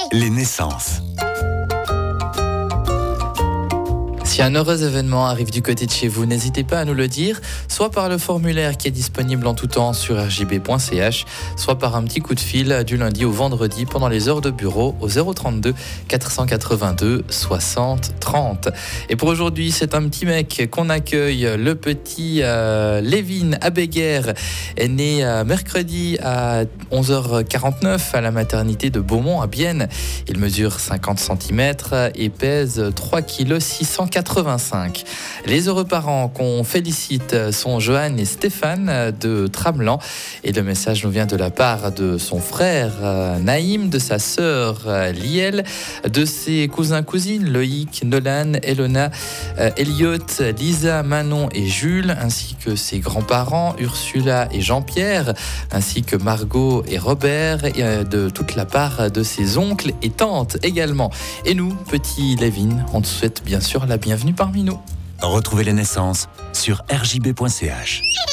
Les naissances. Si un heureux événement arrive du côté de chez vous, n'hésitez pas à nous le dire, soit par le formulaire qui est disponible en tout temps sur rjb.ch, soit par un petit coup de fil du lundi au vendredi pendant les heures de bureau au 032 482 60 30. Et pour aujourd'hui, c'est un petit mec qu'on accueille, le petit Lévin Abéguer, est né mercredi à 11h49 à la maternité de Beaumont à Bienne. Il mesure 50 cm et pèse 3 kg 685. Les heureux parents qu'on félicite sont Johan et Stéphane de Tramelan. Et le message nous vient de la part de son frère Naïm, de sa sœur Liel, de ses cousins-cousines Loïc, Nolan, Elona, Elliot, Lisa, Manon et Jules, ainsi que ses grands-parents Ursula et Jean-Pierre, ainsi que Margot et Robert, et de toute la part de ses oncles et tantes également. Et nous, petit Lévin, on te souhaite bien sûr la bienvenue parmi nous. Retrouvez les naissances sur rjb.ch.